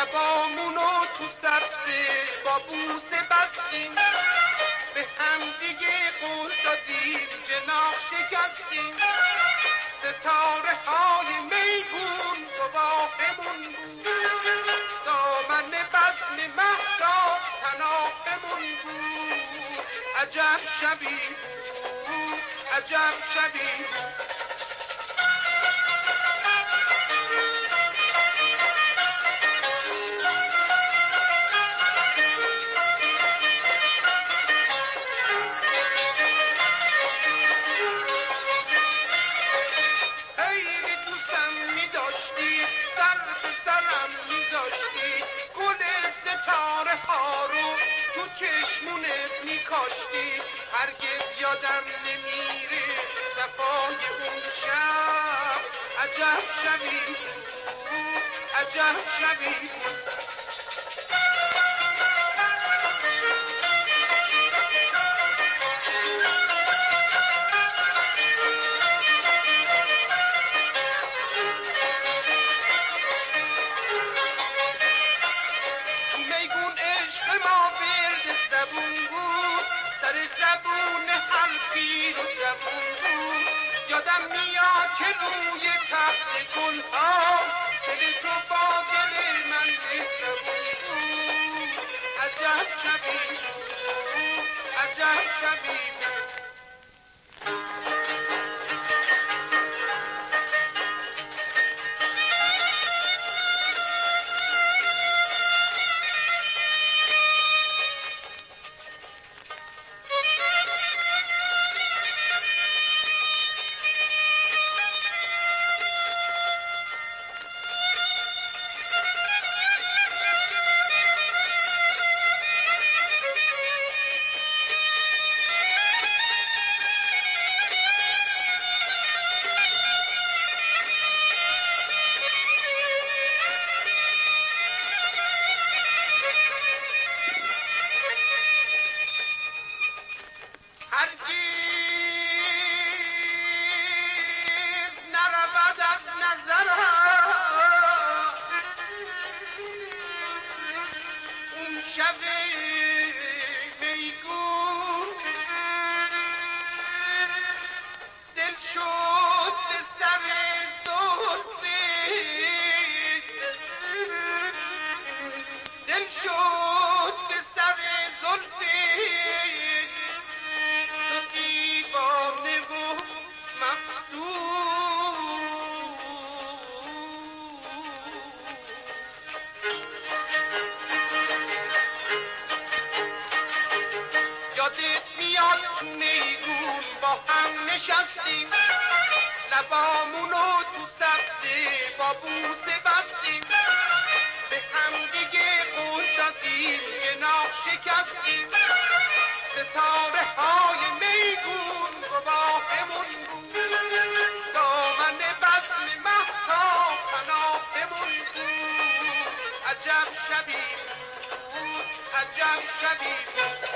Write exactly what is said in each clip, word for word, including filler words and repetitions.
لبامونو تو سبزه با بوسه بستیم، به همدیگه قول دادیم جناح شکستیم، ستاره های میگون گواهمون بود، دامن بزم مهتاب پناهمون بود. عجب شبی بود، عجب شبی بود. چشمونت میکاشتی هرگز یادم نمیره صفای اون شب. عجب شبی بود، عجب شبی بود. میگون عشق ما ورد زبون بود، سر زبون هر پیر و زبون بود. یادم میاد که روی تخت گلها دل تو با دل من مهربون بود. عجب شبی بود، عجب شبی بود. نشستیم لبامونو تو سبزه با بوسه بستیم، به همدیگه قول دادیم جناح شکستیم، ستاره های میگون گواهمون بود، دامن بزم مهتاب پناهمون بود. عجب شبی بود، عجب شبی بود.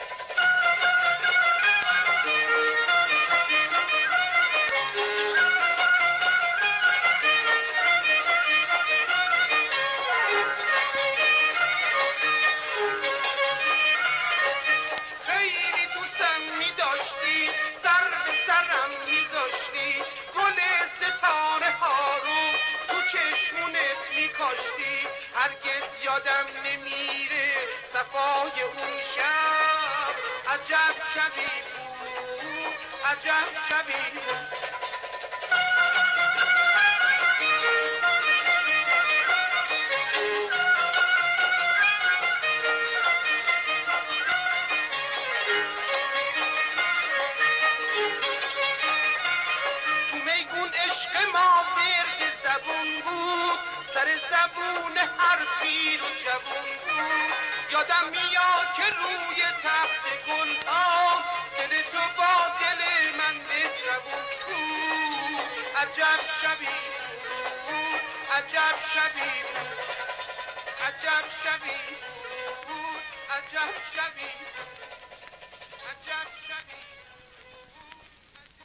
هرگز یادم نمیره صفای اون شب. عجب شبی بود، عجب شبی بود. تو میگون عشق ما ورد زبون بود، سر زبون هر پیر و جوون بود. یادم میاد که روی تخت گلها دل تو با دل من مهربون بود. عجب شبی بود، عجب شبی بود، عجب شبی بود، عجب شبی بود.